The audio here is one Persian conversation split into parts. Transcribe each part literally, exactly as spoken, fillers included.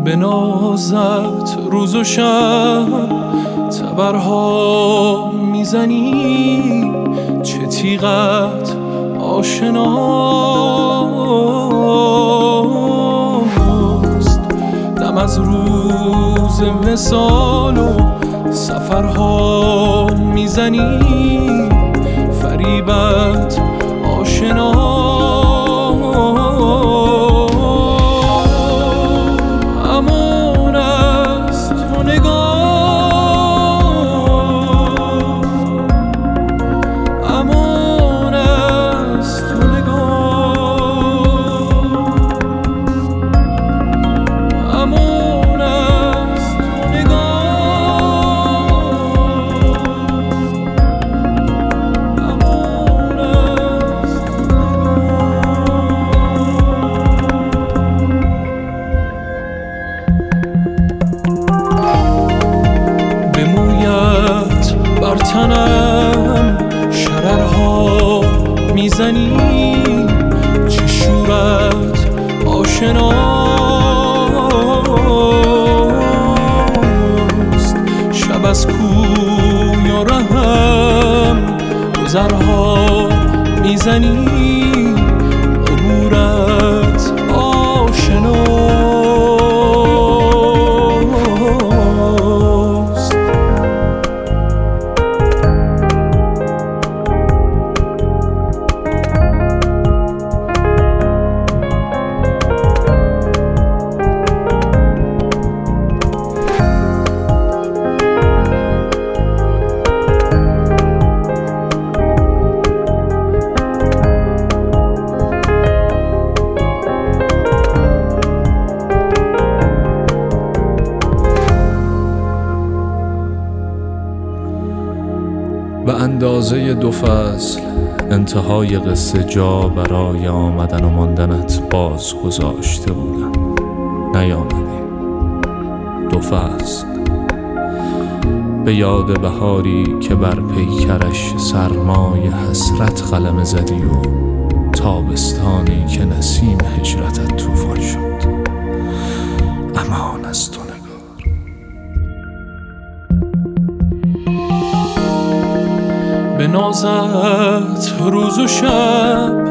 به نازت روز و شب تبرها میزنی، چه تیغت آشناست. دم از روز وصال و سفرها میزنی، فریبت آشناست. امان از تو نگاه، امان از تو نگاه، امان از تو نگاه، امان از تو به مویت بر تنم شررها میزنی، چه شورت آشناست. شب از کوی و رهم گذرها میزنی، عبورت آشناست. به اندازه دو فصل انتهای قصه جا برای آمدن و ماندنت باز گذاشته بودم، نیامدی. دو فصل به یاد بهاری که بر پیکرش سرمای حسرت قلمه زدی و تابستانی که نسیم هجرتت طوفان شد. امان از تو نگار. به نازت روز و شب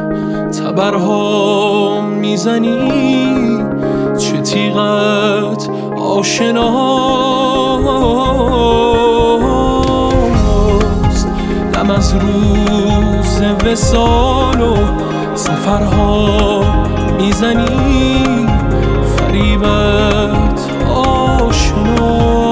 تبرها میزنی، چه تیغت آشناست. دم از روز وصال و سفرها میزنی، فریبت آشناست.